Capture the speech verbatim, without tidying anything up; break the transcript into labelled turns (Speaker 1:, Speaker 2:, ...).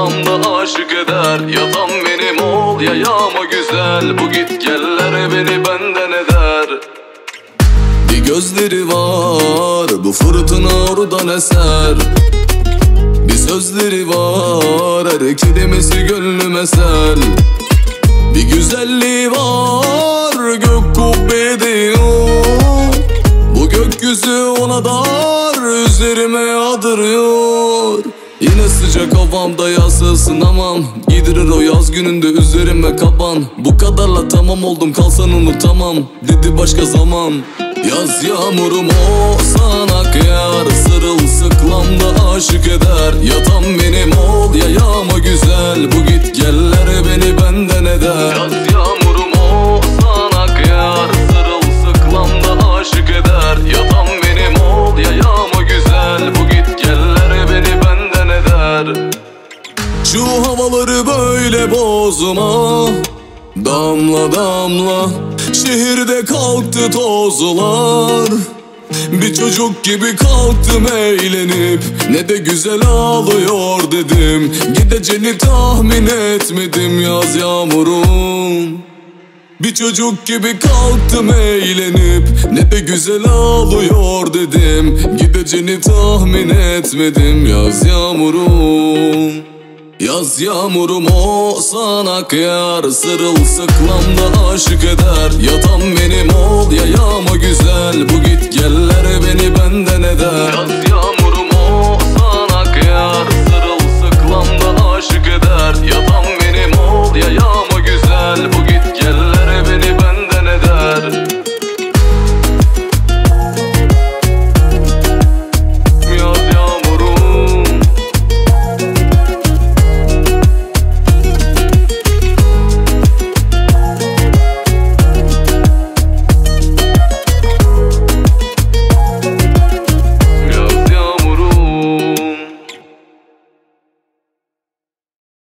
Speaker 1: sıklamda aşık eder. Yatan benim ol ya yağma güzel, bu git geller beni benden eder. Bir gözleri var, bu fırtına oradan eser. Bir sözleri var, her kelimesi gönlüme sel. Bir güzelliği var, gök kubbe diyor. Bu gökyüzü ona dar, üzerime yağdırıyor. Yine sıcak havamda yaz ısınamam. Giydirir o yaz gününde üzerime kaban. Bu kadarla tamam oldum, kalsan unutamam dedi başka zaman. Yaz yağmurum o sana kıyar, sırılsıklamda aşık eder. Yatan benim ol ya yağma güzel, bu git geller beni benden eder. Yaz yağmurum o sana kıyar, sırılsıklamda aşık eder. Yatan benim ol ya yağma güzel, bu git geller beni benden eder. Şu havaları böyle bozma, damla damla şehirde kalktı tozlar. Bir çocuk gibi kalktım eğlenip, ne de güzel ağlıyor dedim. Gideceğini tahmin etmedim yaz yağmurum. Bir çocuk gibi kalktım eğlenip, ne de güzel ağlıyor dedim. Gideceğini tahmin etmedim yaz yağmurum. Yaz yağmurum o sana kıyar, sırılsıklamda aşık eder. Yatan benim ol ya yağma güzel, bu git geller beni benden eder. Yaz yağmurum